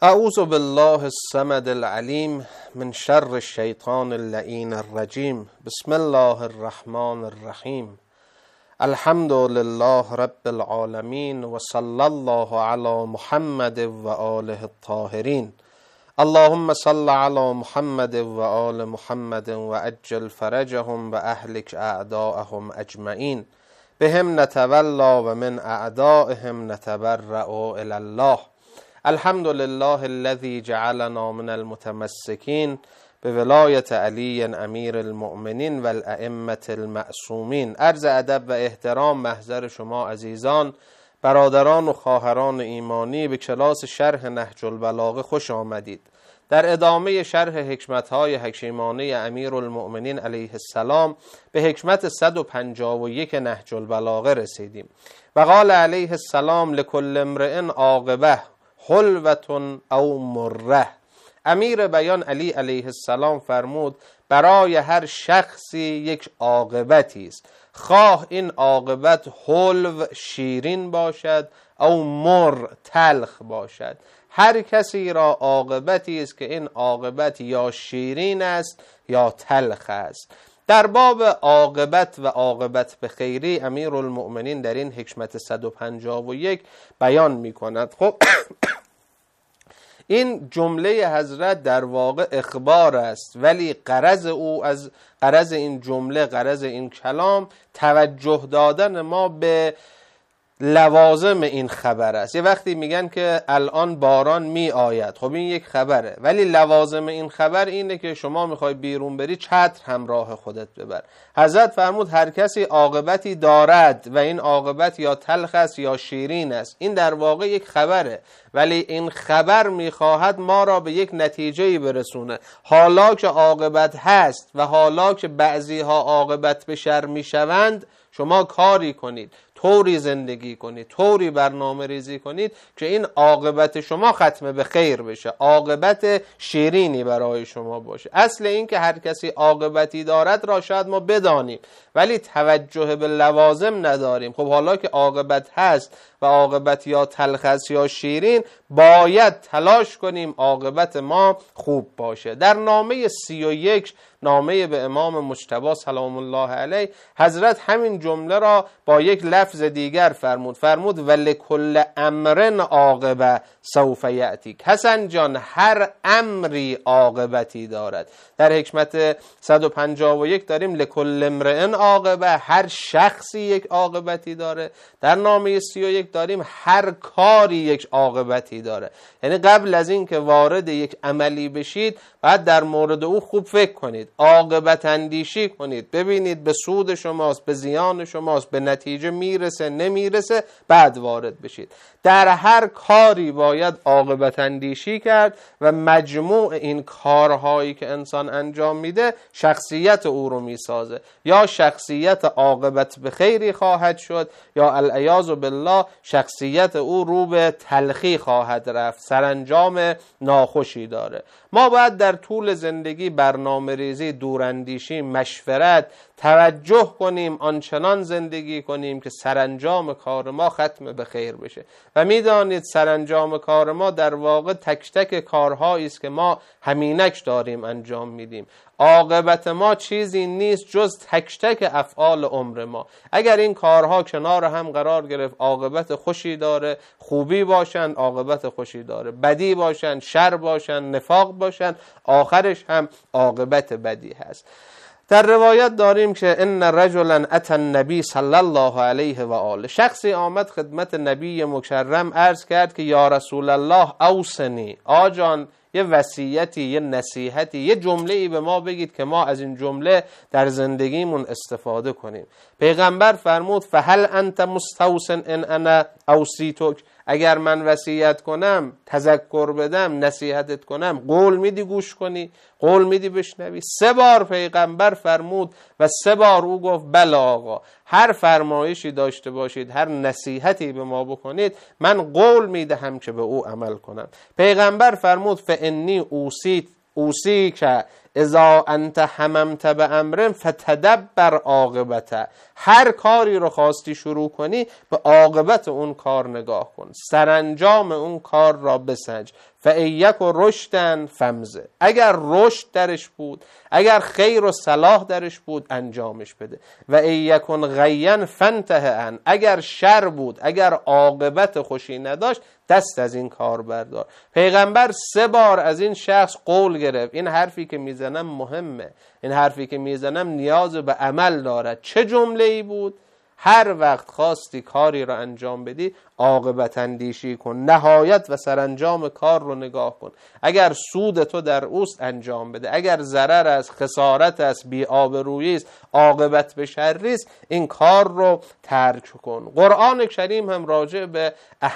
اعوذ بالله الصمد العلیم من شر الشیطان اللعین الرجیم. بسم الله الرحمن الرحیم. الحمد لله رب العالمین و صلی الله علی محمد و آله الطاهرین. اللهم صل علی محمد و آل محمد و عجل فرجهم و اهلک اعداءهم اجمعین. بهم نتولا و من اعدائهم نتبرأ الی الله. الحمد لله الذي جعلنا من المتمسكين بولایت علی امیر المؤمنین و الائمة المعصومین. عرض ادب و احترام محضر شما عزیزان، برادران و خواهران ایمانی، به کلاس شرح نهج البلاغه خوش آمدید. در ادامه شرح حکمت‌های حکیمانه امیر المؤمنین علیه السلام به حکمت 151 نهج البلاغه رسیدیم. و قال علیه السلام لکل امرئ عاقبه حلوة او مره. امیر بیان علی علیه السلام فرمود برای هر شخصی یک عاقبتی است، خواه این عاقبت حلو شیرین باشد او مر تلخ باشد. هر کسی را عاقبتی است که این عاقبت یا شیرین است یا تلخ است. در باب عاقبت و عاقبت به خیری امیر المؤمنین در این حکمت 151 بیان می کند. خب این جمله حضرت در واقع اخبار است، ولی غرض او از غرض این جمله، غرض این کلام توجه دادن ما به لوازم این خبر است. یه وقتی میگن که الان باران می آید، خب این یک خبره، ولی لوازم این خبر اینه که شما میخوای بیرون بری چتر همراه خودت ببر. حضرت فرمود هر کسی عاقبتی دارد و این عاقبت یا تلخ است یا شیرین است. این در واقع یک خبره، ولی این خبر میخواهد ما را به یک نتیجه‌ای برسونه. حالا که عاقبت هست و حالا که بعضی ها عاقبت به شر میشوند، شما کاری کنید، طوری زندگی کنید، طوری برنامه ریزی کنید که این عاقبت شما ختم به خیر بشه، عاقبت شیرینی برای شما باشه. اصل این که هر کسی عاقبتی دارد را شاید ما بدانیم، ولی توجه به لوازم نداریم. خب حالا که عاقبت هست و عاقبت یا تلخ است یا شیرین، باید تلاش کنیم عاقبت ما خوب باشه. در نامه 31 نامه به امام مجتبی سلام الله علیه، حضرت همین جمله را با یک لفظ دیگر فرمود ولکل امر عاقبه سوف یأتی. حسن جان، هر امری عاقبتی دارد. در حکمت 151 داریم لکل امرئ عاقبه، هر شخصی یک عاقبتی داره. در نامه 31 داریم هر کاری یک عاقبتی داره. یعنی قبل از این که وارد یک عملی بشید، بعد در مورد او خوب فکر کنید، عاقبت اندیشی کنید، ببینید به سود شماست، به زیان شماست، به نتیجه میرسه نمیرسه، بعد وارد بشید. در هر کاری باید عاقبت اندیشی کرد و مجموع این کارهایی که انسان انجام میده شخصیت او رو میسازه. یا شخصیت عاقبت به خیری خواهد شد، یا العیاذ بالله شخصیت او رو به تلخی خواهد رفت، سرانجام ناخوشی داره. ما باید در طول زندگی برنامه ریزی، دوراندیشی، مشورت، توجه کنیم، آنچنان زندگی کنیم که سرانجام کار ما ختم به خیر بشه. و میدانید سرانجام کار ما در واقع تک تک کارهایی است که ما همینک داریم انجام میدیم. عاقبت ما چیزی نیست جز تک تک افعال عمر ما. اگر این کارها کنار هم قرار گرفت، عاقبت خوشی داره، خوبی باشن عاقبت خوشی داره، بدی باشن، شر باشن، نفاق باشن، آخرش هم عاقبت بدی هست. در روایت داریم که ان رجلا اتى النبی صلی الله علیه و آله، شخصی آمد خدمت نبی مکرم عرض کرد که یا رسول الله اوصنی، آجان یه وصیتی، یه نصیحتی، یه جمله‌ای به ما بگید که ما از این جمله در زندگیمون استفاده کنیم. پیغمبر فرمود فهل انت مستوصن ان انا اوصیتک، اگر من وصیت کنم، تذکر بدم، نصیحتت کنم، قول میدی گوش کنی، قول میدی بشنوی؟ 3 بار پیغمبر فرمود و 3 بار او گفت بله آقا، هر فرمایشی داشته باشید، هر نصیحتی به ما بکنید، من قول میدهم که به او عمل کنم. پیغمبر فرمود فانی اوصیک اذا انت هممت به امر فتدبر عاقبته. هر کاری رو خواستی شروع کنی به عاقبت اون کار نگاه کن، سرانجام اون کار را بسنج. فایک و رشدن فمزه، اگر رشد درش بود، اگر خیر و صلاح درش بود انجامش بده. و ایکن غین فانتهی عنه، اگر شر بود، اگر عاقبت خوشی نداشت دست از این کار بردار. پیغمبر 3 بار از این شخص قول گرفت. این حرفی که میزنم مهمه، این حرفی که میزنم نیاز به عمل دارد. چه جمله ای بود؟ هر وقت خواستی کاری را انجام بدی عاقبت اندیشی کن، نهایت و سرانجام کار رو نگاه کن. اگر سود تو در اوست انجام بده، اگر ضرر است، خسارت است، بی‌آبرویی است، عاقبت به شری است، این کار رو ترک کن. قرآن کریم هم راجع به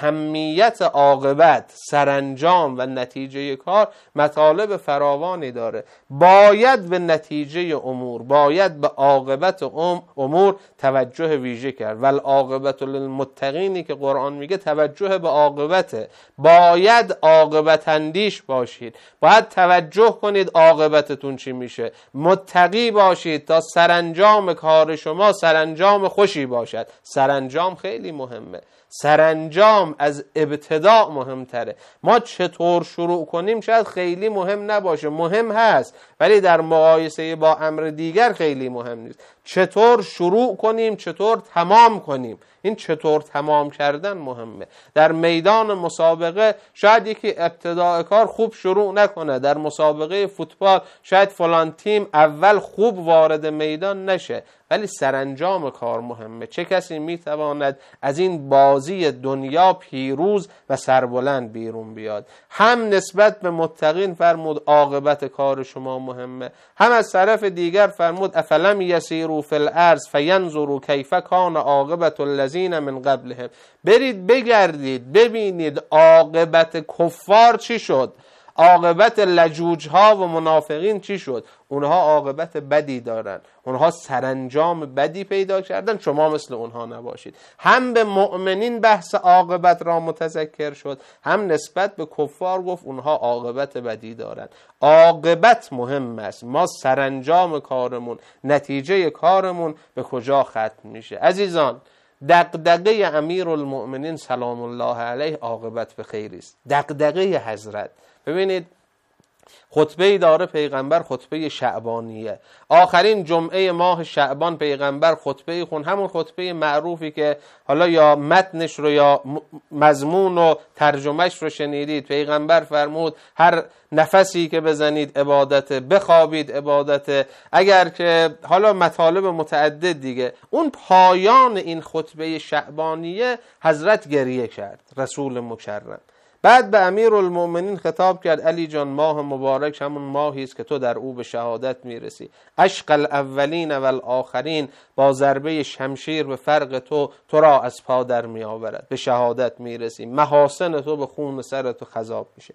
اهمیت عاقبت، سرانجام و نتیجه کار مطالب فراوانی داره. باید به نتیجه امور، باید به عاقبت امور توجه ویژه کرد. والعاقبت للمتقین که قرآن میگه توجه به عاقبته. باید عاقبت اندیش باشید، باید توجه کنید عاقبتتون چی میشه، متقی باشید تا سرانجام کار شما سرانجام خوشی باشد. سرانجام خیلی مهمه، سرانجام از ابتدا مهمتره. ما چطور شروع کنیم شاید خیلی مهم نباشه، مهم هست ولی در مقایسه با امر دیگر خیلی مهم نیست. چطور شروع کنیم، چطور تمام کنیم، این چطور تمام کردن مهمه. در میدان مسابقه شاید یکی ابتداء کار خوب شروع نکنه، در مسابقه فوتبال شاید فلان تیم اول خوب وارد میدان نشه، ولی سرانجام کار مهمه. چه کسی میتواند از این بازی دنیا پیروز و سربلند بیرون بیاد؟ هم نسبت به متقین فرمود عاقبت کار شما مهمه، هم از طرف دیگر فرمود افلم یسیروا فی الارض فینظروا کیف کان عاقبت الذین من قبلهم. برید بگردید ببینید عاقبت کفار چی شد، عاقبت لجوج ها و منافقین چی شد. اونها عاقبت بدی دارن، اونها سرانجام بدی پیدا کردن، شما مثل اونها نباشید. هم به مؤمنین بحث عاقبت را متذکر شد، هم نسبت به کفار گفت اونها عاقبت بدی دارن. عاقبت مهم است، ما سرانجام کارمون، نتیجه کارمون به کجا ختم میشه. عزیزان، دغدغه امیرالمؤمنین سلام الله علیه عاقبت به خیر است. دغدغه حضرت، ببینید خطبه داره پیغمبر، خطبه شعبانیه، آخرین جمعه ماه شعبان پیغمبر خطبه خون، همون خطبه معروفی که حالا یا متنش رو یا مضمون و ترجمهش رو شنیدید. پیغمبر فرمود هر نفسی که بزنید عبادته، بخوابید عبادته، اگر که حالا مطالب متعدد دیگه. اون پایان این خطبه شعبانیه حضرت گریه کرد، رسول مکرم. بعد به امیرالمؤمنین خطاب کرد علی جان، ماه مبارک همون ماهی است که تو در او به شهادت میرسی. عشق الاولین و الاخرین با ضربه شمشیر به فرق تو را از پا در می آورد، به شهادت میرسی، محاسن تو به خون سر تو خضاب میشه.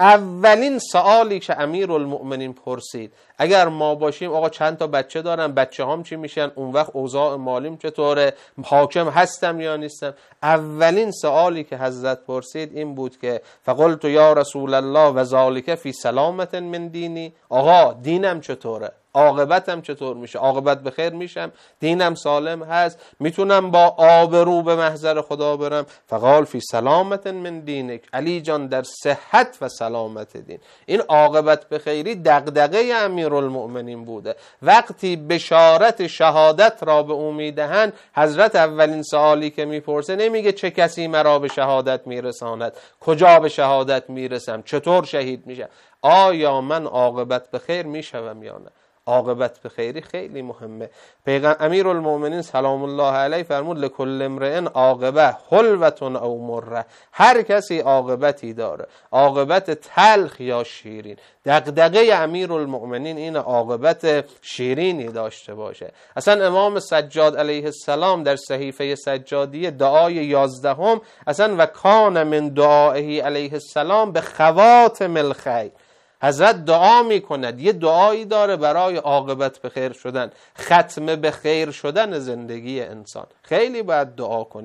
اولین سوالی که امیرالمؤمنین پرسید اگر ما باشیم آقا چند تا بچه دارم، بچه هام چی میشن، اون وقت اوضاع مالیم چطوره، حاکم هستم یا نیستم. اولین سوالی که حضرت پرسید این بود که فقلت یا رسول الله و ذالک فی سلامت من دینی، آقا دینم چطوره، عاقبتم چطور میشه، عاقبت به خیر میشم، دینم سالم هست، میتونم با آبرو به محضر خدا برم. فقال فی سلامت من دینک، علی جان در صحت و سلامت دین. این عاقبت به خیری دغدغه امیرالمؤمنین بوده. وقتی بشارت شهادت را به او میدهند حضرت اولین سوالی که میپرسه نمیگه چه کسی مرا به شهادت میرساند، کجا به شهادت میرسم، چطور شهید میشم، آیا من عاقبت به خیر میشوم یا نه. عاقبت به خیری خیلی مهمه. امیرالمؤمنین سلام الله علیه فرمود لکل امرئ عاقبه حلوة او مره، هر کسی عاقبتی داره، عاقبت تلخ یا شیرین. دغدغه امیرالمؤمنین این عاقبت شیرینی داشته باشه. اصلا امام سجاد علیه السلام در صحیفه سجادیه دعای 11 اصلا و کان من دعائه علیه السلام به خواتم الخیر، حضرت دعا می کند، یه دعایی داره برای عاقبت به خیر شدن، ختم به خیر شدن زندگی انسان. خیلی باید دعا کنیم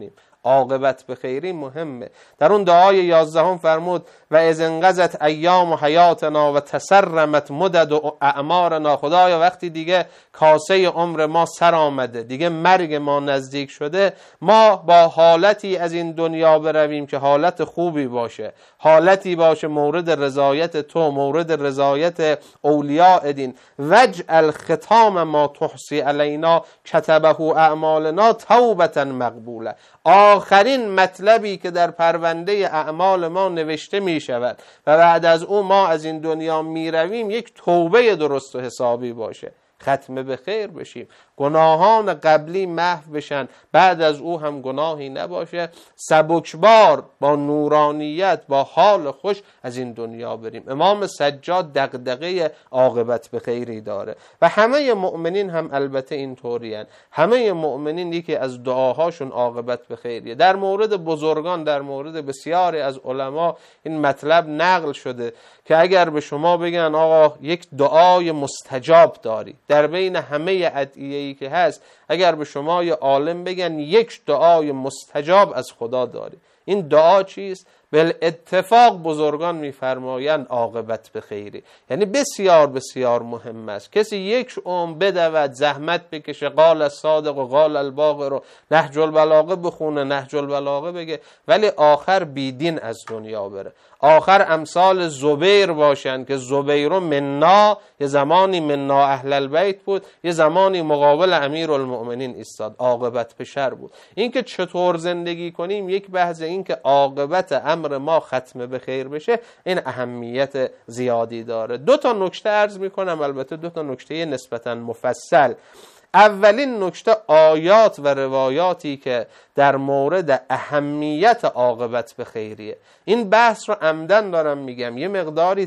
عاقبت به خیری مهمه. در اون دعای 11 فرمود و اذ انقضت ایام حیاتنا و تسرمت مدد و اعمارنا. خدایا وقتی دیگه کاسه عمر ما سر آمده، دیگه مرگ ما نزدیک شده، ما با حالتی از این دنیا برویم که حالت خوبی باشه، حالتی باشه مورد رضایت تو، مورد رضایت اولیاء دین. وجعل ختام ما تحصی علینا کتبه اعمالنا توبة مقبوله. آخرین مطلبی که در پرونده اعمال ما نوشته می شود و بعد از او ما از این دنیا می رویم یک توبه درست و حسابی باشه، ختم به خیر بشیم، گناهان قبلی محو بشن، بعد از او هم گناهی نباشه، سبکبار با نورانیت با حال خوش از این دنیا بریم. امام سجاد دغدغه عاقبت به خیری داره و همه مؤمنین هم البته اینطوری هن. همه مؤمنین یکی از دعاهاشون عاقبت به خیریه. در مورد بزرگان، در مورد بسیاری از علما این مطلب نقل شده که اگر به شما بگن آقا یک دعای مستجاب داری در بین همه ادعیه‌ای که هست، اگر به شما یه عالم بگن یک دعای مستجاب از خدا داری، این دعا چیست؟ بالاتفاق بزرگان میفرمایند عاقبت به خیری. یعنی بسیار بسیار مهم است. کسی یک عمر بدود زحمت بکشه، قال الصادق و قال الباقر رو نهج البلاغه بخونه، نهج البلاغه بگه، ولی آخر بیدین از دنیا بره. آخر امثال زبیر باشن که زبیر منا، یه زمانی منا اهل البیت بود، یه زمانی مقابل امیرالمؤمنین ایستاد، عاقبت به شر بود. این که چطور زندگی کنیم یک بحث، این که عاقبت امر ما ختم به خیر بشه این اهمیت زیادی داره. 2 نکته عرض میکنم، البته 2 نکته نسبتا مفصل. اولین نکته آیات و روایاتی که در مورد اهمیت عاقبت به خیریه. این بحث رو عمدن دارم میگم یه مقداری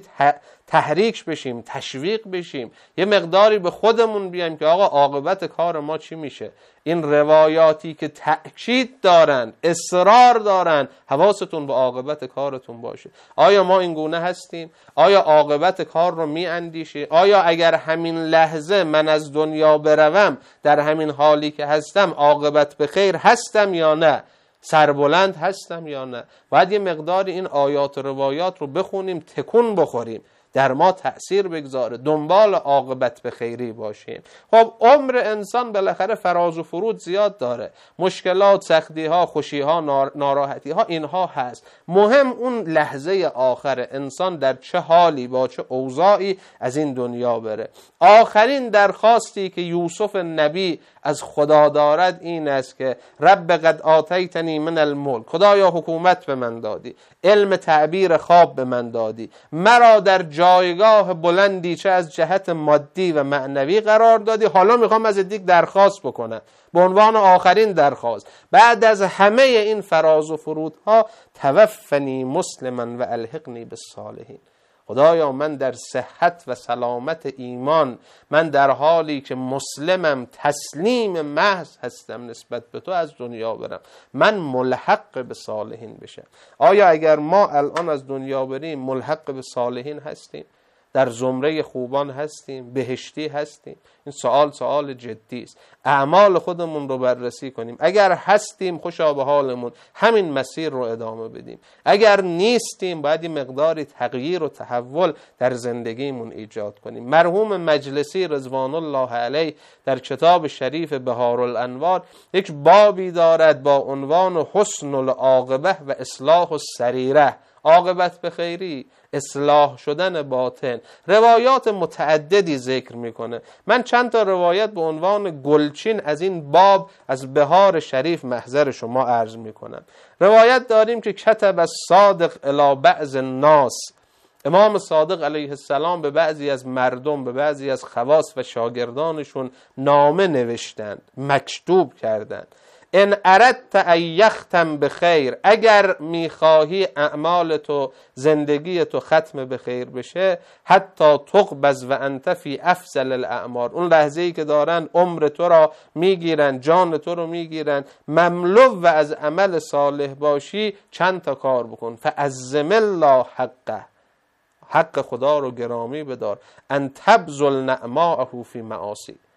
تحریک بشیم، تشویق بشیم، یه مقداری به خودمون بیایم که آقا عاقبت کار ما چی میشه. این روایاتی که تأکید دارن، اصرار دارن، حواستون به عاقبت کارتون باشه. آیا ما این گونه هستیم؟ آیا عاقبت کار رو میاندیشیم؟ آیا اگر همین لحظه من از دنیا بروم در همین حالی که هستم عاقبت به خیر هستم یا نه؟ سربلند هستم یا نه؟ باید یه مقداری این آیات و روایات رو بخونیم، تکون بخوریم، در ما تأثیر بگذاره، دنبال عاقبت به خیری باشیم. خب عمر انسان بالاخره فراز و فرود زیاد داره، مشکلات، سختی ها، خوشی ها، ناراحتی ها، اینها هست. مهم اون لحظه آخر انسان در چه حالی با چه اوضاعی از این دنیا بره. آخرین درخواستی که یوسف نبی از خدا دارد این است که رب قد آتیتنی من الملک، خدایا حکومت به من دادی، علم تعبیر خواب به من دادی، مرا در جایگاه بلندی چه از جهت مادی و معنوی قرار دادی، حالا میخوام از دیگه درخواست بکنم به عنوان آخرین درخواست بعد از همه این فراز و فرودها، توفنی مسلما و الحقنی بالصالحین. خدایا من در صحت و سلامت ایمان، من در حالی که مسلمم، تسلیم محض هستم نسبت به تو از دنیا برم، من ملحق به صالحین بشم. آیا اگر ما الان از دنیا بریم ملحق به صالحین هستیم؟ در زمره خوبان هستیم؟ بهشتی هستیم؟ این سوال جدی است. اعمال خودمون رو بررسی کنیم. اگر هستیم خوشا به حالمون، همین مسیر رو ادامه بدیم. اگر نیستیم باید این مقداری تغییر و تحول در زندگیمون ایجاد کنیم. مرحوم مجلسی رضوان الله علیه در کتاب شریف بهار الانوار یک بابی دارد با عنوان حسن العاقبه و اصلاح السریره، عاقبت به خیری، اصلاح شدن باطن. روایات متعددی ذکر میکنه. من چند تا روایت به عنوان گلچین از این باب از بهار شریف محضر شما عرض میکنم. روایت داریم که کتب الصادق الی بعض الناس، امام صادق علیه السلام به بعضی از مردم، به بعضی از خواص و شاگردانشون نامه نوشتند، مکتوب کردند. ان اردت ان یختم بخیر، اگر میخواهی اعمال تو، زندگی تو ختم به خیر بشه، حتی تقبض و انت فی افضل الاعمار، اون لحظه‌ای که دارن عمر تو را میگیرن، جان تو رو میگیرن، مملو و از عمل صالح باشی، چند تا کار بکن. فعظم الله حقه، حق خدا رو گرامی بدار. ان تبذل نعماءه فی معاصی،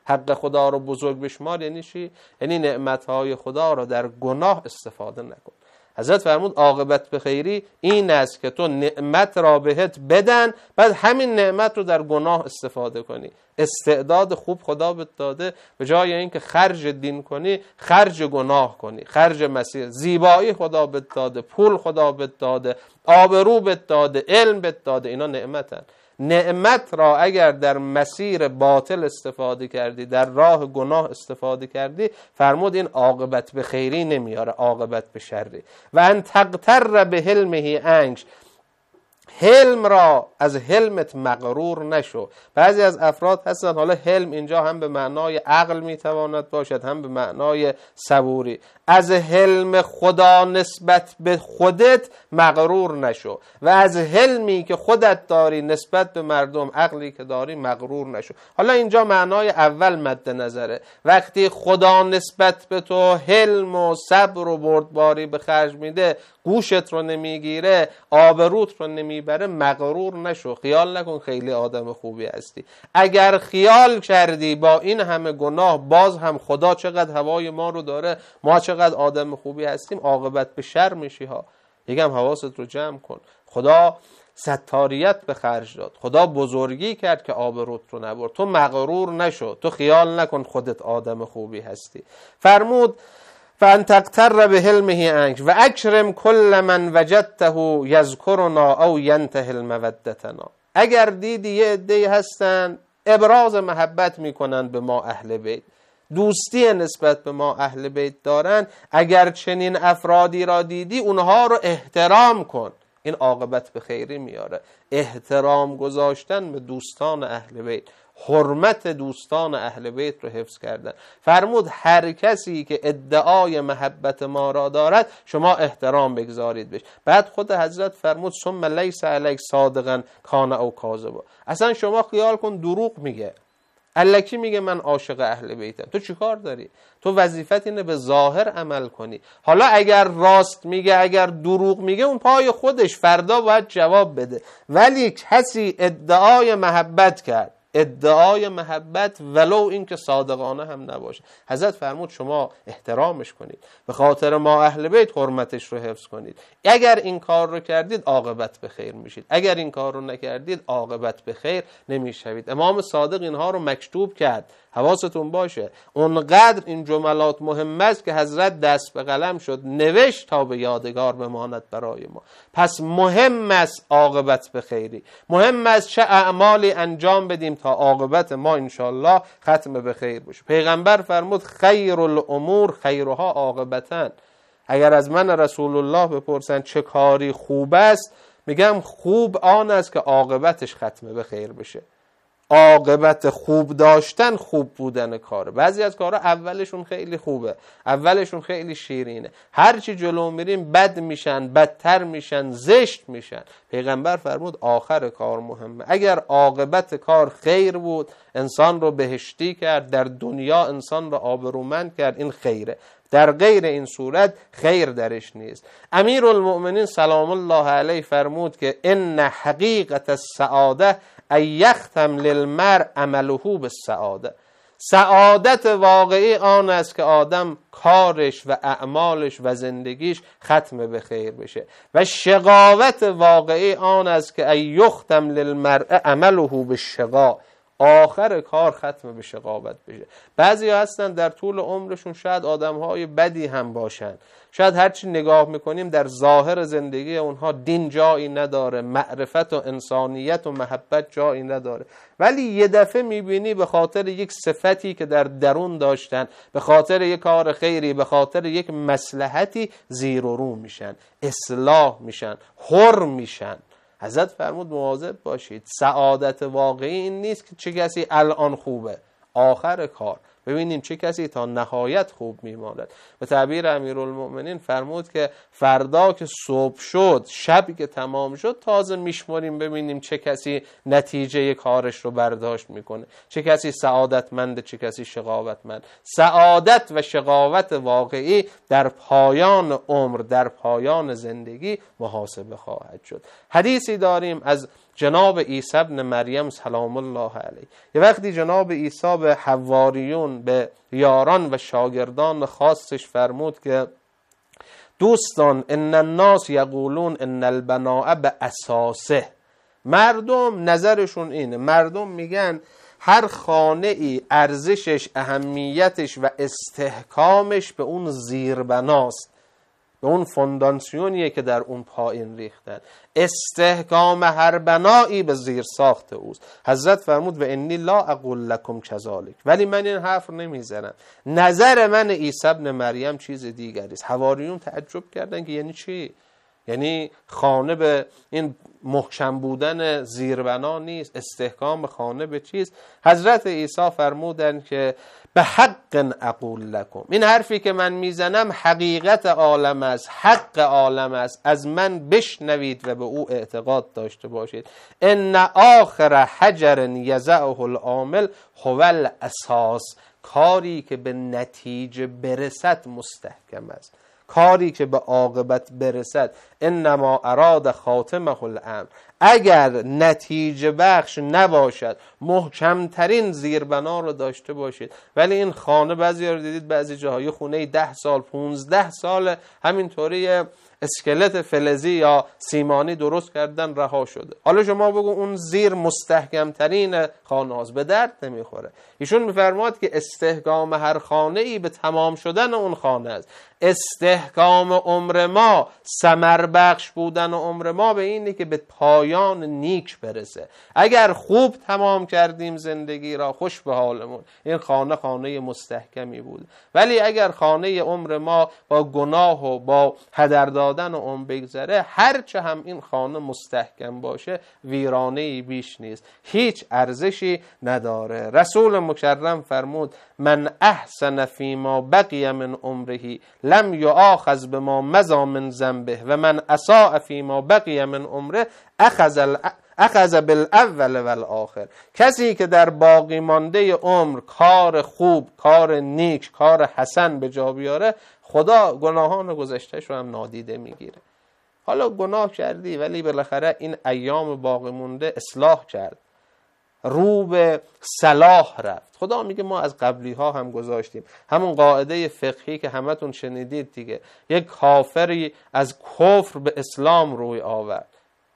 حق خدا رو بزرگ بشمار یعنی چی؟ یعنی نعمتهای خدا رو در گناه استفاده نکن. حضرت فرمود عاقبت به خیری این است که تو نعمت را بهت بدن، بعد همین نعمت رو در گناه استفاده کنی. استعداد خوب خدا بهت داده، به جای اینکه خرج دین کنی خرج گناه کنی، خرج مسیر. زیبایی خدا بهت داده، پول خدا بهت داده، آبرو بهت داده، علم بهت داده، اینا نعمتن. نعمت را اگر در مسیر باطل استفاده کردی، در راه گناه استفاده کردی، فرمود این عاقبت به خیری نمیاره، عاقبت به شری. و ان تغتر به حلمه انش، حلم را از حلمت مغرور نشو. بعضی از افراد هستن، حالا حلم اینجا هم به معنای عقل میتواند باشد، هم به معنای صبوری. از حلم خدا نسبت به خودت مغرور نشو و از حلمی که خودت داری نسبت به مردم، عقلی که داری، مغرور نشو. حالا اینجا معنای اول مد نظره. وقتی خدا نسبت به تو حلم و صبر و بردباری به خرج میده، گوشت رو نمیگیره، آبروت رو نمیبره، مغرور نشو. خیال نکن خیلی آدم خوبی هستی. اگر خیال کردی با این همه گناه باز هم خدا چقدر هوای ما رو داره، ما چقدر آدم خوبی هستیم، عاقبت به شر میشی ها. یکم حواست رو جمع کن. خدا ستاریت به خرج داد، خدا بزرگی کرد که آبروت رو نبرد. تو مغرور نشو، تو خیال نکن خودت آدم خوبی هستی. فرمود فان تغتر به حلمه انش و اکرم کل من وجدته یذکرنا او ینتهی المودتنا. اگر دیدی یه عده‌ای هستن ابراز محبت میکنن به ما اهل بیت، دوستی نسبت به ما اهل بیت دارن، اگر چنین افرادی را دیدی اونها رو احترام کن. این عاقبت به خیری میاره. احترام گذاشتن به دوستان اهل بیت، حرمت دوستان اهل بیت رو حفظ کردن. فرمود هر کسی که ادعای محبت ما را دارد شما احترام بگذارید بهش. بعد خود حضرت فرمود ثم لیس علیک صادقا کان او کاذبا. اصلا شما خیال کن دروغ میگه، الکی میگه من عاشق اهل بیتم، تو چیکار داری؟ تو وظیفت اینه به ظاهر عمل کنی. حالا اگر راست میگه، اگر دروغ میگه، اون پای خودش، فردا باید جواب بده. ولی کسی ادعای محبت کرد، ادعای محبت ولو این که صادقانه هم نباشه، حضرت فرمود شما احترامش کنید، به خاطر ما اهل بیت حرمتش رو حفظ کنید. اگر این کار رو کردید عاقبت به خیر میشید، اگر این کار رو نکردید عاقبت به خیر نمیشوید. امام صادق اینها رو مکتوب کرد، حواستون باشه. اونقدر این جملات مهم است که حضرت دست به قلم شد نوشت تا به یادگار بماند برای ما. پس مهم است عاقبت به خیری، مهم است چه اعمالی انجام بدیم تا عاقبت ما انشالله ختم به خیر بشه. پیغمبر فرمود خیر الامور خیرها عاقبتن. اگر از من رسول الله بپرسن چه کاری خوب است، میگم خوب آن است که عاقبتش ختم به خیر بشه. عاقبت خوب داشتن خوب بودن کاره. بعضی از کارها اولشون خیلی خوبه، اولشون خیلی شیرینه، هرچی جلو میریم بد میشن، بدتر میشن، زشت میشن. پیغمبر فرمود آخر کار مهمه. اگر عاقبت کار خیر بود، انسان رو بهشتی کرد، در دنیا انسان رو آبرومند کرد، این خیره. در غیر این صورت خیر درش نیست. امیرالمؤمنین سلام الله علیه فرمود که ان حقیقت السعاده ان یختم للمرء عمله بالسعاده. سعادت واقعی آن است که آدم کارش و اعمالش و زندگیش ختم به خیر بشه، و شقاوت واقعی آن است که ان یختم للمرء عمله بالشقا، آخر کار ختم به شقاوت بشه. بعضی هستن در طول عمرشون شاید آدمهای بدی هم باشن، شاید هرچی نگاه میکنیم در ظاهر زندگی اونها دین جایی نداره، معرفت و انسانیت و محبت جایی نداره، ولی یه دفعه میبینی به خاطر یک صفتی که در درون داشتن، به خاطر یک کار خیری، به خاطر یک مصلحتی زیر و رو میشن، اصلاح میشن، حر میشن. حضرت فرمود مواظب باشید. سعادت واقعی این نیست که چه کسی الان خوبه، آخر کار ببینیم چه کسی تا نهایت خوب میماند. به تعبیر امیرالمؤمنین فرمود که فردا که صبح شد، شبی که تمام شد، تازه میشماریم ببینیم چه کسی نتیجه کارش رو برداشت میکنه، چه کسی سعادتمنده، چه کسی شقاوتمند. سعادت و شقاوت واقعی در پایان عمر، در پایان زندگی محاسبه خواهد شد. حدیثی داریم از جناب عیسی ابن مریم سلام الله علیه، یه وقتی جناب عیسی به حواریون، به یاران و شاگردان خاصش فرمود که دوستان ان الناس یقولون ان البناء باساسه، مردم نظرشون اینه، مردم میگن هر خانه ای ارزشش، اهمیتش و استحکامش به اون زیربناست، به اون فونداسیونیه که در اون پایین ریختن. استحکام هر بنایی به زیر ساخت اوست. حضرت فرمود و انی لا اقول لکم کذالک، ولی من این حرف نمیزنم، نظر من عیسی ابن مریم چیز دیگری است. حواریون تعجب کردن که یعنی چی؟ یعنی خانه به این محکم بودن زیربنا نیست، استحکام خانه به چیست؟ حضرت عیسی فرمودن که به حق اقول لکم، این حرفی که من میزنم حقیقت عالم است، حق عالم است، از من بشنوید و به او اعتقاد داشته باشید. ان آخر حجر یضعه العامل هو الاساس، کاری که به نتیجه برسد مستحکم است، کاری که به عاقبت برسد. انما اراد خاتمه الامر، اگر نتیجه بخش نباشد، محکمترین زیربنا رو داشته باشید. ولی این خانه بعضی رو دیدید بعضی جاهای خونه 10 سال 15 سال همینطوری اسکلت فلزی یا سیمانی درست کردن رها شده. حالا شما بگو اون زیر مستحکم ترین خانه هاست، به درد نمیخوره. ایشون میفرماد که استحکام هر خانه ای به تمام شدن اون خانه است. استحکام عمر ما، ثمر بخش بودن عمر ما به اینه که به پایان نیک برسه. اگر خوب تمام کردیم زندگی را، خوش به حالمون، این خانه خانه مستحکمی بود. ولی اگر خانه عمر ما با گناه و با هدر دادن عمر بگذره، هرچه هم این خانه مستحکم باشه ویرانه‌ای بیش نیست، هیچ ارزشی نداره. رسول مکرم فرمود من احسن فیما بقی من عمره لم یؤاخذ بما مضی من ذنبه و من اساء فیما بقی من عمره اخذ بالاول والآخر. کسی که در باقی مانده عمر کار خوب، کار نیک، کار حسن به جا بیاره، خدا گناهان گذشته‌ش رو هم نادیده میگیره. حالا گناه کردی ولی بالاخره این ایام باقی مونده اصلاح کرد، رو به صلاح رفت. خدا میگه ما از قبلی ها هم گذاشتیم، همون قاعده فقهی که همتون شنیدید دیگه. یک کافری از کفر به اسلام روی آورد،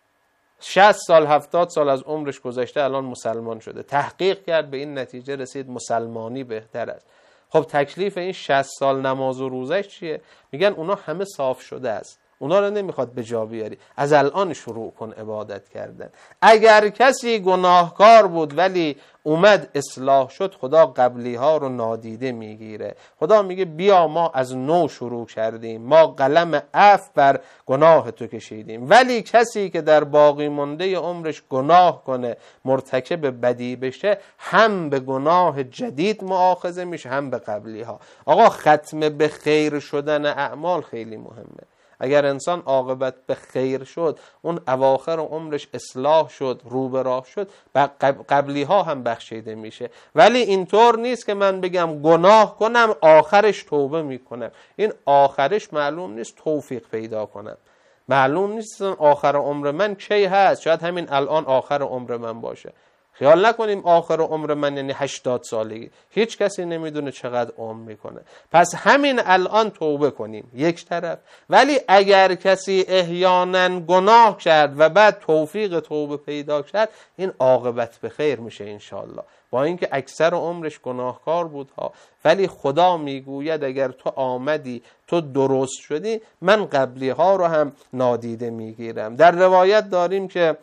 60 سال 70 سال از عمرش گذشته، الان مسلمان شده، تحقیق کرد به این نتیجه رسید مسلمانی بهتر است. خب تکلیف این 60 سال نماز و روزش چیه؟ میگن اونا همه صاف شده است، اونا رو نمیخواد به جا بیاری، از الان شروع کن عبادت کردن. اگر کسی گناهکار بود ولی اومد اصلاح شد، خدا قبلی ها رو نادیده میگیره. خدا میگه بیا ما از نو شروع کردیم، ما قلم عفو بر گناه تو کشیدیم. ولی کسی که در باقی مانده عمرش گناه کنه، مرتکب بدی بشه، هم به گناه جدید مؤاخذه میشه، هم به قبلی ها. آقا ختم به خیر شدن اعمال خیلی مهمه. اگر انسان عاقبت به خیر شد، اون اواخر عمرش اصلاح شد، رو به راه شد، قبلی ها هم بخشیده میشه. ولی اینطور نیست که من بگم گناه کنم آخرش توبه میکنم. این آخرش معلوم نیست توفیق پیدا کنم، معلوم نیست آخر عمر من کی هست، شاید همین الان آخر عمر من باشه. خیال نکنیم آخر عمر من یعنی 80 سالگی، هیچ کسی نمیدونه چقدر عمر میکنه. پس همین الان توبه کنیم یک طرف. ولی اگر کسی احیانا گناه کرد و بعد توفیق توبه پیدا کرد، این عاقبت به خیر میشه انشالله، با اینکه اکثر عمرش گناهکار بود ها. ولی خدا میگوید اگر تو آمدی، تو درست شدی، من قبلی ها رو هم نادیده میگیرم. در روایت داریم که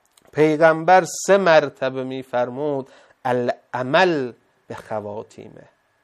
پیغمبر 3 مرتبه میفرمود العمل به خواتیمه،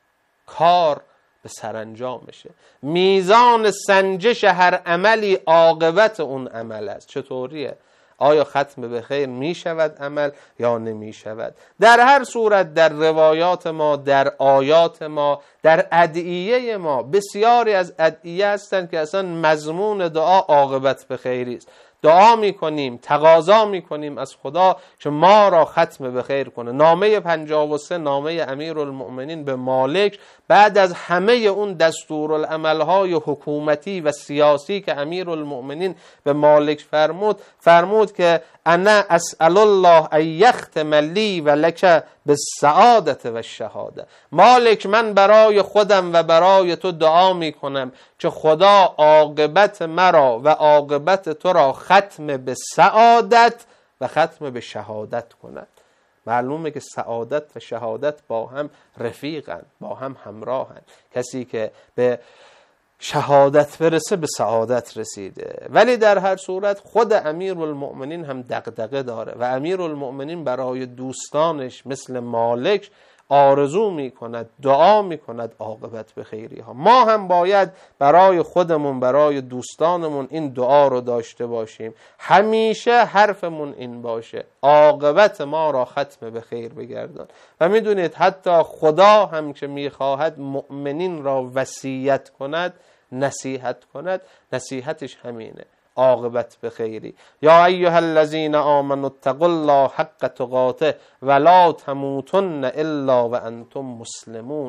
کار به سرانجامشه. میزان سنجش هر عملی عاقبت اون عمل است. چطوریه؟ آیا ختم به خیر می شود عمل یا نمی شود؟ در هر صورت در روایات ما، در آیات ما، در ادعیه ما، بسیاری از ادعیه هستند که اصلا مضمون دعا عاقبت به خیری است. دعا میکنیم، تقاضا میکنیم از خدا که ما را ختم به خیر کنه. نامه 53 نامه امیرالمؤمنین به مالک بعد از همه اون دستورالعمل‌های حکومتی و سیاسی که امیرالمؤمنین به مالک فرمود که انا اسأل الله ان یختم لی و لک بالسعادة و الشهاده. مالک من برای خودم و برای تو دعا میکنم که خدا عاقبت مرا و عاقبت تو را ختم به سعادت و ختم به شهادت کند. معلومه که سعادت و شهادت با هم رفیقن، با هم همراهن. کسی که به شهادت برسه به سعادت رسیده. ولی در هر صورت خود امیرالمؤمنین هم دغدغه داره و امیرالمؤمنین برای دوستانش مثل مالک آرزو میکند، دعا میکند عاقبت به خیری ها. ما هم باید برای خودمون، برای دوستانمون این دعا رو داشته باشیم. همیشه حرفمون این باشه عاقبت ما را ختم به خیر بگردان. و میدونید حتی خدا هم که میخواهد مؤمنین را وصیت کند، نصیحت کند، نصیحتش همینه، عاقبت به خیری. یا ایها الذین آمنوا اتقوا الله حق تقاته ولا تموتن الا وانتم مسلمون.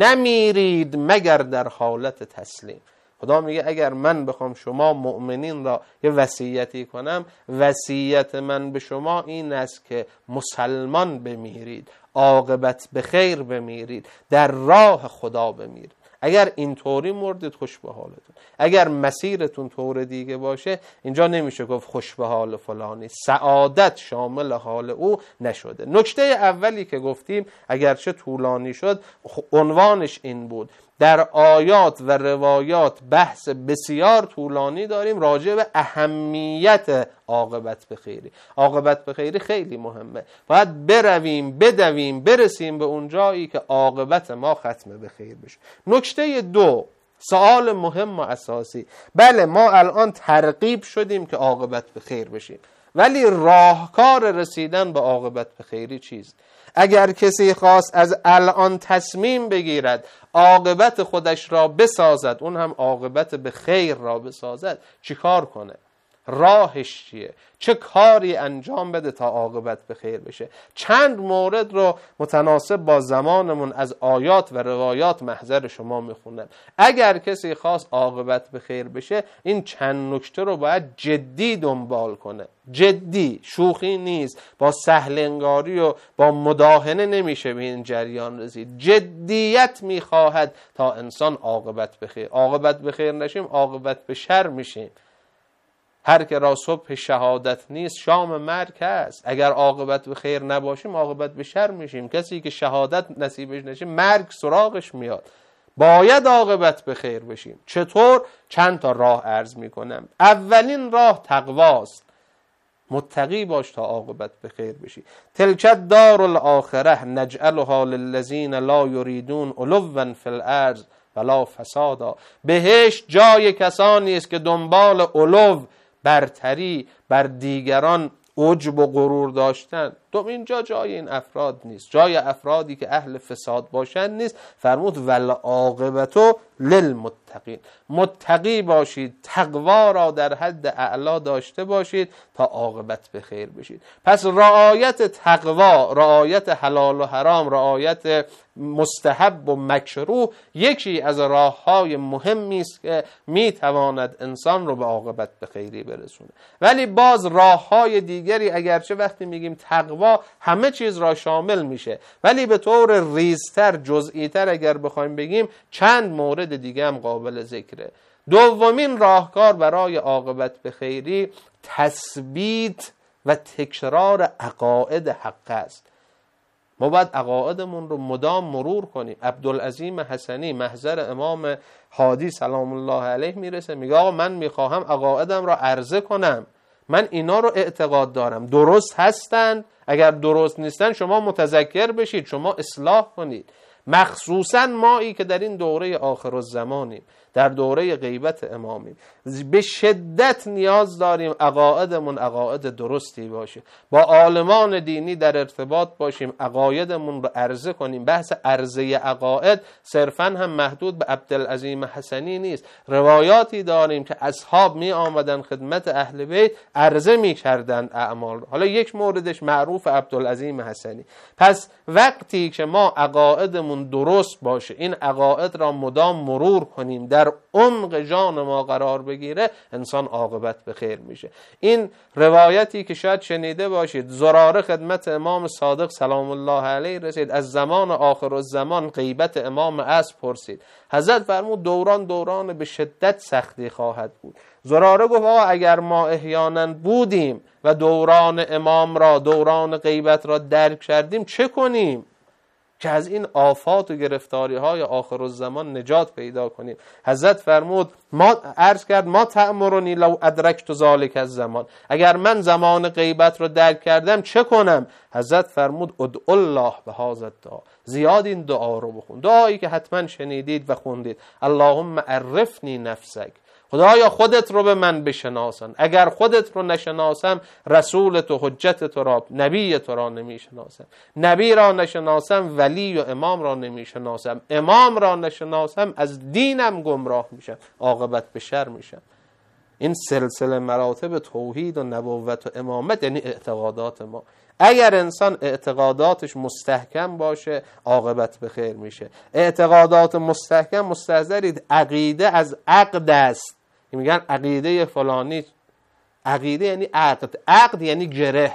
نمیرید مگر در حالت تسلیم. خدا میگه اگر من بخوام شما مؤمنین را یه وصیتی کنم، وصیت من به شما این است که مسلمان بمیرید، عاقبت به خیر بمیرید، در راه خدا بمیرید. اگر اینطوری مردید خوش به حالتون. اگر مسیرتون طور دیگه باشه اینجا نمیشه گفت خوش به حال فلانی، سعادت شامل حال او نشده. نکته اولی که گفتیم اگرچه طولانی شد عنوانش این بود. در آیات و روایات بحث بسیار طولانی داریم راجع به اهمیت عاقبت به خیری. عاقبت به خیری خیلی مهمه. باید برویم، بدویم، برسیم به اون جایی که عاقبت ما ختم به خیر بشه. نکته دو، سوال مهم و اساسی. بله ما الان ترغیب شدیم که عاقبت به خیر بشیم، ولی راهکار رسیدن به عاقبت به خیری چیست؟ اگر کسی خواست از الان تصمیم بگیرد عاقبت خودش را بسازد، اون هم عاقبت به خیر را بسازد، چی کار کنه؟ راهش چیه؟ چه کاری انجام بده تا عاقبت به خیر بشه؟ چند مورد رو متناسب با زمانمون از آیات و روایات محضر شما میخونم. اگر کسی خواست عاقبت به خیر بشه این چند نکته رو باید جدی دنبال کنه. جدی، شوخی نیست. با سهل انگاری و با مداهنه نمیشه به این جریان رسید. جدیت میخواهد تا انسان عاقبت به خیر. عاقبت به خیر نشیم عاقبت به شر میشیم. هر که را صبح شهادت نیست شام مرگ هست. اگر عاقبت به خیر نباشیم عاقبت به شر میشیم. کسی که شهادت نصیبش نشه مرگ سراغش میاد. باید عاقبت به خیر بشیم. چطور؟ چند تا راه عرض میکنم. اولین راه تقواست. متقی باش تا عاقبت به خیر بشی. تلک الدار الاخره نجعلها للذین لا یریدون علوا فی الارض ولا فسادا. بهشت جای کسانی است که دنبال علو، برتری بر دیگران، عجب و غرور داشتن. اینجا جای این افراد نیست. جای افرادی که اهل فساد باشند نیست. فرمود والعاقبة للمتقین. متقی باشید، تقوا را در حد اعلا داشته باشید تا عاقبت به خیر بشید. پس رعایت تقوا، رعایت حلال و حرام، رعایت مستحب و مکروه یکی از راه‌های مهمی است که میتواند انسان رو به عاقبت به خیری برسونه. ولی باز راه‌های دیگری، اگرچه وقتی میگیم تقوا همه چیز را شامل میشه، ولی به طور ریزتر، جزئی‌تر اگر بخوایم بگیم چند مورد دیگه هم قابل ذکره. دومین راهکار برای عاقبت به خیری تثبیت و تکرار عقاید حق است. ما باید عقایدمون رو مدام مرور کنیم. عبدالعظیم حسنی محضر امام هادی سلام الله علیه میرسه، میگه آقا من میخواهم عقایدم رو عرضه کنم، من اینا رو اعتقاد دارم، درست هستن، اگر درست نیستن شما متذکر بشید، شما اصلاح کنید. مخصوصا مایی که در این دوره آخر الزمانیم، در دوره غیبت امامیم. به شدت نیاز داریم عقایدمون عقاید درستی باشه، با عالمان دینی در ارتباط باشیم، عقایدمون رو عرضه کنیم. بحث عرضه عقاید صرفاً هم محدود به عبدالعظیم حسنی نیست. روایاتی داریم که اصحاب می آمدن خدمت اهل بیت عرضه می کردن اعمال. حالا یک موردش معروف عبدالعظیم حسنی. پس وقتی که ما عقایدمون درست باشه، این عقاید را مدام مرور کنیم، در عمق جان ما قرار بگیره، انسان عاقبت به خیر میشه. این روایتی که شاید شنیده باشید، زراره خدمت امام صادق سلام الله علیه رسید، از زمان آخر الزمان غیبت امام عصر پرسید. حضرت فرمود دوران به شدت سختی خواهد بود. زراره گفت اگر ما احیانا بودیم و دوران امام را، دوران غیبت را درک کردیم، چه کنیم که از این آفات و گرفتاری های آخر الزمان نجات پیدا کنیم؟ حضرت فرمود، ما عرض کرد ما تأمرنی لو ادرکت ذلک الزمان، اگر من زمان غیبت رو درک کردم چه کنم؟ حضرت فرمود ادعو الله بهذا الدعا، زیاد این دعا رو بخون، دعایی که حتما شنیدید و خوندید. اللهم عرفنی نفسک، خدایا خودت رو به من بشناسن، اگر خودت رو نشناسم رسول تو، حجت تو را، نبی تو را نمیشناسم، نبی را نشناسم ولی و امام را نمیشناسم، امام را نشناسم از دینم گمراه میشم، عاقبت به شر میشم. این سلسله مراتب توحید و نبوت و امامت یعنی اعتقادات ما. اگر انسان اعتقاداتش مستحکم باشه عاقبت به خیر میشه. اعتقادات مستحکم، مستحضرید عقیده از عقد است. میگن عقیده فلانی، عقیده یعنی عقد، عقد یعنی گره.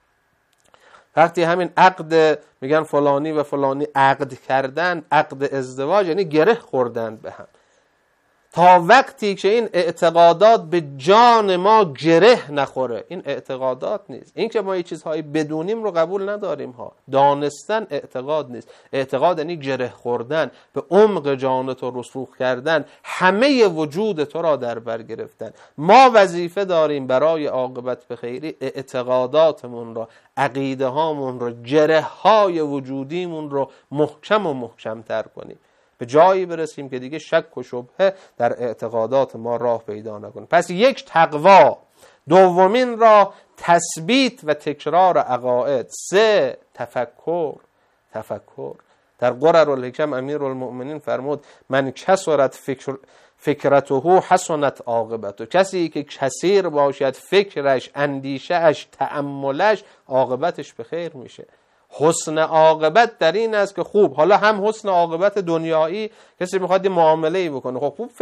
وقتی همین عقد میگن فلانی و فلانی عقد کردن، عقد ازدواج یعنی گره خوردن به هم. تا وقتی که این اعتقادات به جان ما گره نخوره، این اعتقادات نیست. این که ما یه چیزهایی بدونیم رو قبول نداریم ها. دانستن اعتقاد نیست. اعتقاد یعنی گره خوردن، به عمق جان تو رسوخ کردن، همه وجود تو را در بر گرفتن. ما وظیفه داریم برای عاقبت به خیری اعتقاداتمون را، عقیده هامون رو، گره های وجودیمون رو محکم و محکم تر کنیم، به جایی برسیم که دیگه شک و شبهه در اعتقادات ما راه پیدا نکنه. پس یک تقوا، دومین را تثبیت و تکرار عقاید، سه تفکر. در قرر الحکم امیرالمؤمنین فرمود من کثرت فکرته حسنت عاقبته، کسی که کثیر باشد فکرش، اندیشهش، تأملش، عاقبتش به خیر میشه. حسن عاقبت در این است که خوب، حالا هم حسن عاقبت دنیایی، کسی میخواد یه معامله‌ای بکنه، خب خوب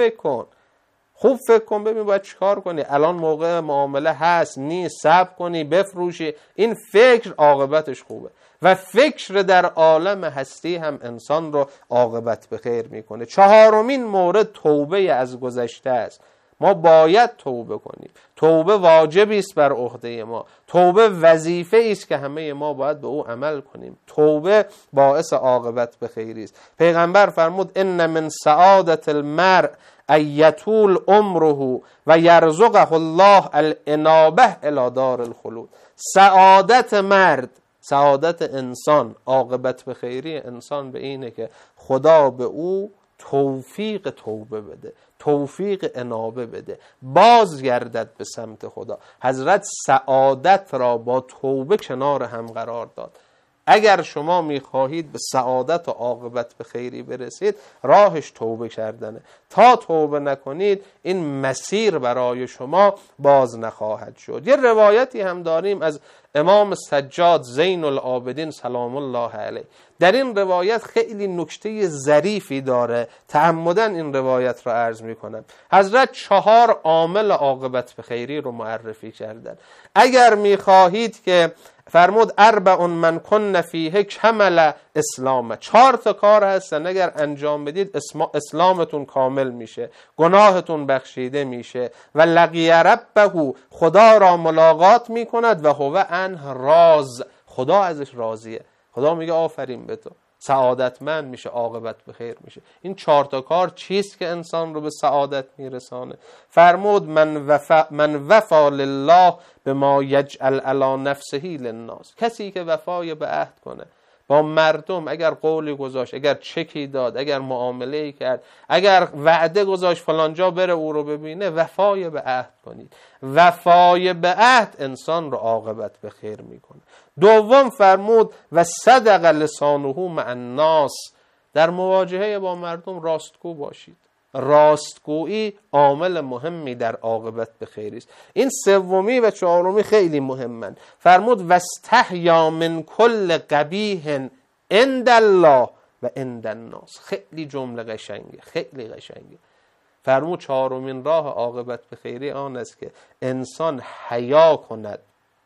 فکر کن ببین باید چیکار کنی، الان موقع معامله هست نیست، صبر کنی بفروشی، این فکر عاقبتش خوبه. و فکر در عالم هستی هم انسان رو عاقبت به خیر میکنه. چهارمین مورد توبه از گذشته است. ما باید توبه کنیم. توبه واجبی است بر عهده ما. توبه وظیفه است که همه ما باید به او عمل کنیم. توبه باعث عاقبت به خیری است. پیغمبر فرمود ان من سعادت المرء ایطول عمره و یرزقه الله الانابه الی دار الخلود. سعادت مرد، سعادت انسان، عاقبت به خیری انسان به اینه که خدا به او توفیق توبه بده، توفیق انابه بده، بازگردد به سمت خدا. حضرت سعادت را با توبه کنار هم قرار داد. اگر شما میخواهید به سعادت و عاقبت به خیری برسید، راهش توبه کردنه. تا توبه نکنید این مسیر برای شما باز نخواهد شد. یه روایتی هم داریم از امام سجاد زین العابدین سلام الله علیه. در این روایت خیلی نکته ظریفی داره، تعمدن این روایت را عرض میکنم. حضرت 4 عامل عاقبت به خیری رو معرفی کردن. اگر میخواهید که فرمود اربع من کن فیه کمل اسلام، 4 تا کار هستن اگر انجام بدید اسلامتون کامل میشه، گناهتون بخشیده میشه و لقی ربه، خدا را ملاقات میکند و هو عنه راض، خدا ازش راضیه، خدا میگه آفرین به تو، سعادتمند میشه، عاقبت به خیر میشه. این 4 تا کار چیست که انسان رو به سعادت میرسانه؟ فرمود من وفا لله بما یجعل علی نفسه للناس، کسی که وفای به عهد کنه، با مردم اگر قولی گذاشت، اگر چکی داد، اگر معامله‌ای کرد، اگر وعده گذاشت فلانجا بره او رو ببینه، وفای به عهد کنید. وفای به عهد انسان رو عاقبت به خیر میکنه. دوم فرمود و صدق لسانه مع الناس، در مواجهه با مردم راستگو باشید. راستگویی عامل مهمی در عاقبت به خیر است. این سومی و چهارمی خیلی مهمن. فرمود واستحیا من کل قبیح عند الله و عند الناس. خیلی جمله قشنگه، خیلی قشنگه. فرمود چهارمین راه عاقبت به خیری آن است که انسان حیا کند،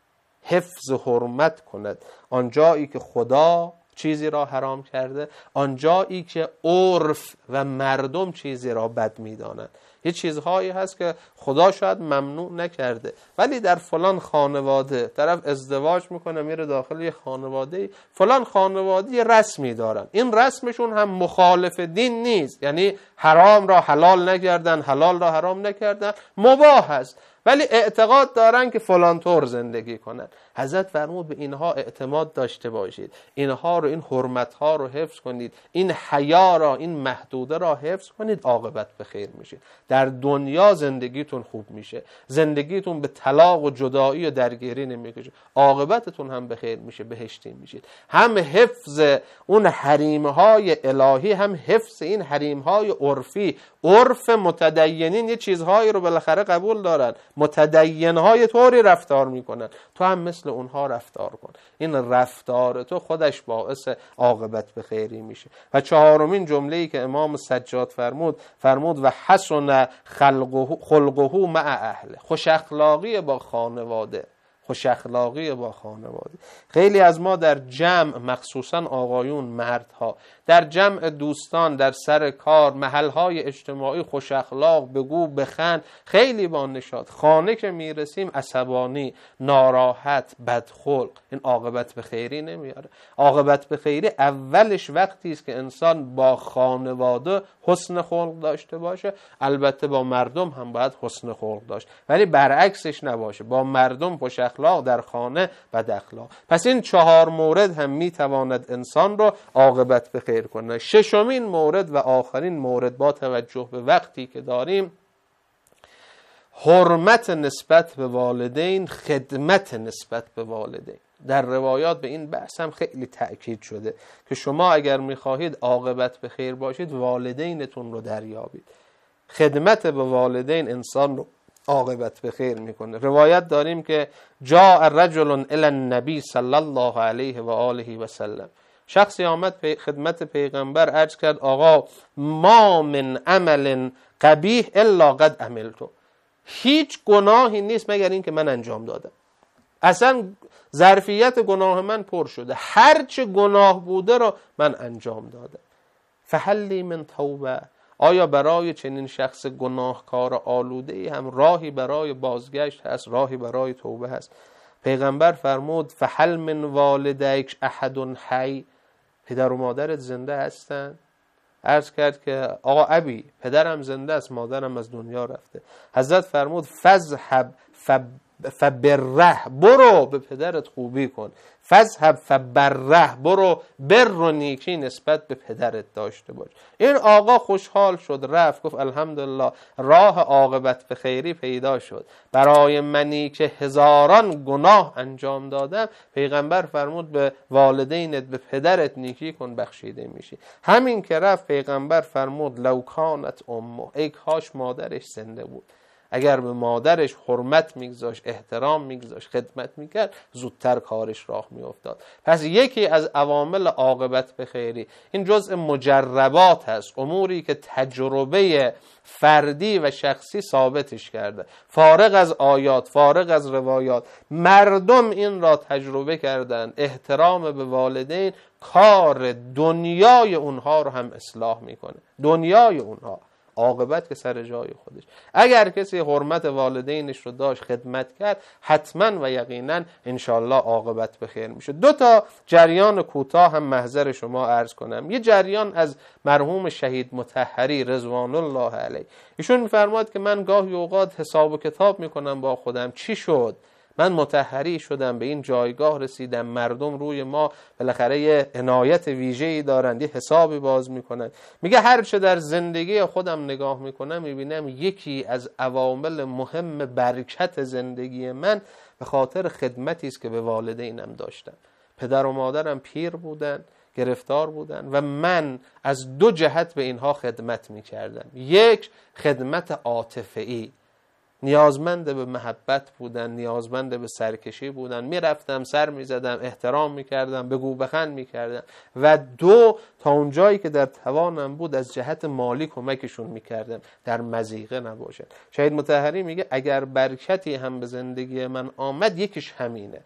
حفظ حرمت کند آنجایی که خدا چیزی را حرام کرده، آنجایی که عرف و مردم چیزی را بد می‌دانند. یه چیزهایی هست که خدا شاید ممنوع نکرده، ولی در فلان خانواده طرف ازدواج میکنه، میره داخل یه خانواده، فلان خانواده یه رسمی دارن، این رسمشون هم مخالف دین نیست، یعنی حرام را حلال نکردن، حلال را حرام نکردن، مباح است، ولی اعتقاد دارن که فلان طور زندگی کنن. حضرت فرمود به اینها اعتماد داشته باشید، اینها رو، این حرمتها رو حفظ کنید، این حیا را، این محدوده را حفظ کنید، عاقبت به خیر میشید. در دنیا زندگیتون خوب میشه، زندگیتون به طلاق و جدایی و درگیری نمیکشه، عاقبتتون هم به خیر میشه، بهشتی میشید. هم حفظ اون حریمهای الهی، هم حفظ این حریمهای عرفی. عرف متدینین یه چیزهایی رو بالاخره قبول دارن، متدینهای طوری رفتار میکنن، تو هم مثل اونها رفتار کن. این رفتار تو خودش باعث عاقبت به خیری میشه. و چهارمین جمله‌ای که امام سجاد فرمود و حسن خلقه مع اهله، خوش اخلاقی با خانواده، خوش اخلاقی با خانواده. خیلی از ما در جمع، مخصوصا آقایون، مردها، در جمع دوستان، در سر کار، محلهای اجتماعی خوش اخلاق، بگو بخند، خیلی با نشاط. خانه که میرسیم عصبانی، ناراحت، بدخلق، این عاقبت به خیری نمیاره. عاقبت به خیری اولش وقتی است که انسان با خانواده حسن خلق داشته باشه، البته با مردم هم باید حسن خلق داشت، ولی برعکسش نباشه، با مردم خوش اخلاق، در خانه بد اخلاق. پس این چهار مورد هم میتواند انسان رو عاقبت به خیر کنه. ششمین مورد و آخرین مورد با توجه به وقتی که داریم، حرمت نسبت به والدین، خدمت نسبت به والدین. در روایات به این بحث هم خیلی تأکید شده که شما اگر میخواهید عاقبت به خیر باشید، والدینتون رو دریابید. خدمت به والدین انسان رو عاقبت به خیر میکنه. روایت داریم که جاء رجل الی النبی صلی الله علیه و آله و سلم، شخصی آمد خدمت پیغمبر، عرض کرد آقا ما من عمل قبیح الا قد عملتو، هیچ گناهی نیست مگر این که من انجام دادم، اصلا ظرفیت گناه من پر شده، هر چه گناه بوده رو من انجام دادم. فهل لی من توبه، آیا برای چنین شخص گناهکار آلوده‌ای هم راهی برای بازگشت هست، راهی برای توبه هست؟ پیغمبر فرمود فهل من والدیک احد حی، پدر و مادرت زنده هستن؟ عرض کرد که آقا ابی، پدرم زنده است، مادرم از دنیا رفته. حضرت فرمود فذهب فبره، برو به پدرت خوبی کن، فذهب فبره، برو بر و نیکی نسبت به پدرت داشته باش. این آقا خوشحال شد، رفت، گفت الحمدلله راه عاقبت به خیری پیدا شد. برای منی که هزاران گناه انجام دادم، پیغمبر فرمود به والدینت، به پدرت نیکی کن، بخشیده میشی. همین که رفت پیغمبر فرمود لو کانت امه، ای کاش مادرش زنده بود. اگر به مادرش حرمت میگذاشت، احترام میگذاشت، خدمت میکرد، زودتر کارش راه میافتاد. پس یکی از عوامل عاقبت به خیری، این جزء مجربات هست، اموری که تجربه فردی و شخصی ثابتش کرده، فارغ از آیات، فارغ از روایات، مردم این را تجربه کردن. احترام به والدین کار دنیای اونها رو هم اصلاح میکنه، دنیای اونها، عاقبت که سر جای خودش. اگر کسی حرمت والدینش رو داشت، خدمت کرد، حتما و یقینا انشالله عاقبت به خیر میشه. دو تا جریان کوتاه هم محضر شما عرض کنم. یه جریان از مرحوم شهید مطهری رضوان الله علیه. ایشون میفرماد که من گاهی اوقات حساب و کتاب میکنم با خودم، چی شد من مطهری شدم، به این جایگاه رسیدم، مردم روی ما بالاخره یه عنایت ویژه‌ای دارند، یه حسابی باز میکنن. میگه هر چه در زندگی خودم نگاه میکنم میبینم یکی از عوامل مهم برکت زندگی من به خاطر خدمتی است که به والدینم داشتم. پدر و مادرم پیر بودن، گرفتار بودن و من از دو جهت به اینها خدمت میکردم. یک، خدمت عاطفه‌ای، نیازمند به محبت بودن، نیازمند به سرکشی بودن، میرفتم سر میزدم، احترام میکردم، بگو بخند میکردم. و دو، تا اونجایی که در توانم بود از جهت مالی کمکشون میکردم در مضیقه نباشد. شهید مطهری میگه اگر برکتی هم به زندگی من آمد یکیش همینه.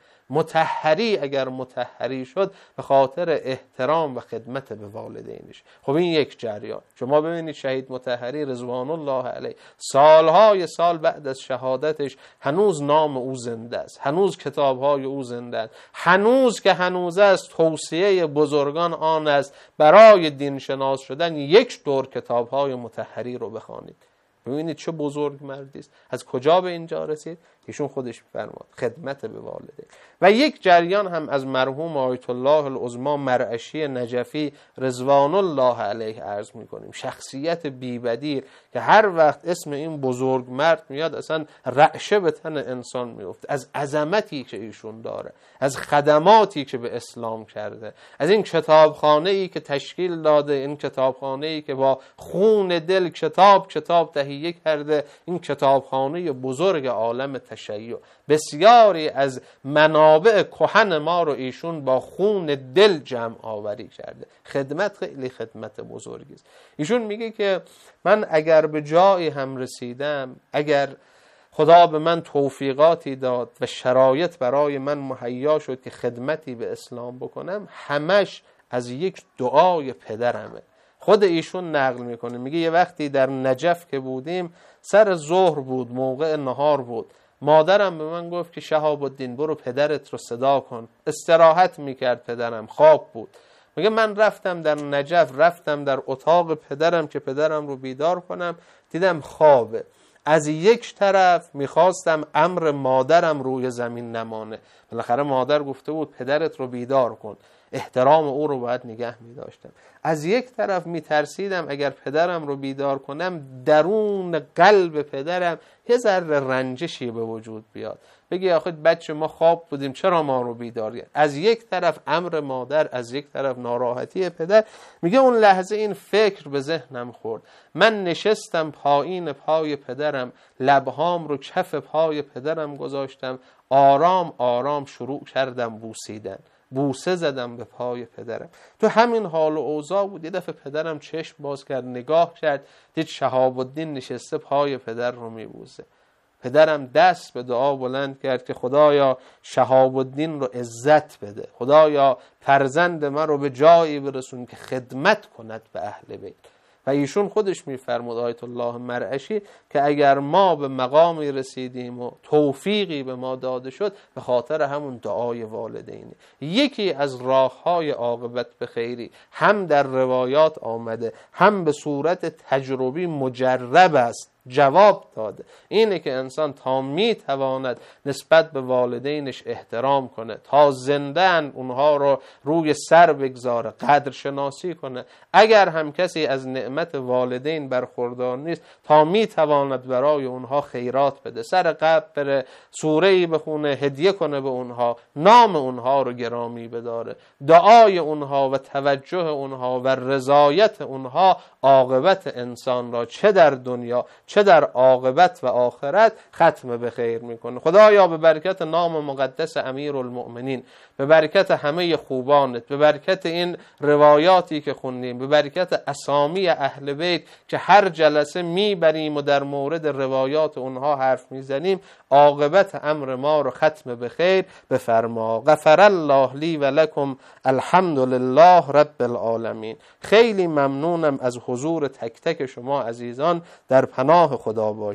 مطهری اگر مطهری شد به خاطر احترام و خدمت به والدینش. خب این یک جریان. شما ببینید شهید مطهری رضوان الله علیه سالهای سال بعد از شهادتش هنوز نام او زنده است، هنوز کتابهای او زنده است، هنوز که هنوز است توصیه بزرگان آن است برای دین شناس شدن یک دور کتابهای مطهری رو بخوانید. ببینید چه بزرگ مردی است. از کجا به اینجا رسید؟ ایشون خودش می‌فرماد خدمت به والدین. و یک جریان هم از مرحوم آیت الله العظمی مرعشی نجفی رضوان الله علیه عرض می‌کنیم. شخصیت بی‌بدیل که هر وقت اسم این بزرگ مرد میاد اصلا رعشه به تن انسان میفته، از عظمتی که ایشون داره، از خدماتی که به اسلام کرده، از این کتابخانه‌ای که تشکیل داده، این کتابخانه‌ای که با خون دل کتاب تهیه کرده، این کتابخانه بزرگ عالم تشیع. بسیاری از منابع کهن ما رو ایشون با خون دل جمع آوری کرده. خدمت خیلی خدمت بزرگی است. ایشون میگه که من اگر به جایی هم رسیدم، اگر خدا به من توفیقاتی داد و شرایط برای من مهیا شد که خدمتی به اسلام بکنم، همش از یک دعای پدرمه. خود ایشون نقل میکنه، میگه یه وقتی در نجف که بودیم، سر ظهر بود، موقع نهار بود، مادرم به من گفت که شهاب الدین برو پدرت رو صدا کن. استراحت میکرد پدرم، خواب بود. میگه من رفتم در نجف، رفتم در اتاق پدرم که پدرم رو بیدار کنم، دیدم خوابه. از یک طرف میخواستم امر مادرم روی زمین نمانه، بالاخره مادر گفته بود پدرت رو بیدار کن، احترام او رو باید نگه می‌داشتم. از یک طرف میترسیدم اگر پدرم رو بیدار کنم درون قلب پدرم یه ذره رنجشی به وجود بیاد، بگی آخه بچه ما خواب بودیم چرا ما رو بیدار کرد. از یک طرف امر مادر، از یک طرف ناراحتی پدر. میگه اون لحظه این فکر به ذهنم خورد، من نشستم پایین پای پدرم، لبهام رو کف پای پدرم گذاشتم، آرام آرام شروع کردم بوسیدن، بوسه زدم به پای پدرم. تو همین حال و اوضاع بود. یه دفعه پدرم چشم باز کرد، نگاه کرد، دید شهاب الدین نشسته پای پدر رو میبوسه. پدرم دست به دعا بلند کرد که خدایا شهاب الدین رو عزت بده، خدایا فرزند من رو به جایی برسون که خدمت کند به اهل بیت. و ایشون خودش میفرمود آیت الله مرعشی که اگر ما به مقامی رسیدیم و توفیقی به ما داده شد به خاطر همون دعای والدینه. یکی از راههای عاقبت به خیری هم در روایات آمده، هم به صورت تجربی مجرب است، جواب داده، اینه که انسان تا میتواند نسبت به والدینش احترام کنه، تا زنده‌اند اونها رو روی سر بگذاره، قدر شناسی کنه. اگر هم کسی از نعمت والدین برخوردار نیست، تا میتواند برای اونها خیرات بده، سر قبر بره، سوره‌ای بخونه، هدیه کنه به اونها، نام اونها رو گرامی بداره. دعای اونها و توجه اونها و رضایت اونها عاقبت انسان را چه در دنیا چه در عاقبت و آخرت ختم به خیر میکنه. خدایا به برکت نام مقدس امیرالمؤمنین، به برکت همه خوبانت، به برکت این روایاتی که خوندیم، به برکت اسامی اهل بیت که هر جلسه میبریم و در مورد روایات اونها حرف میزنیم، عاقبت امر ما رو ختم به خیر بفرما. غفر الله لی و لکم، الحمد لله رب العالمین. خیلی ممنونم از حضور تک تک شما عزیزان، در پناه خدا باشید.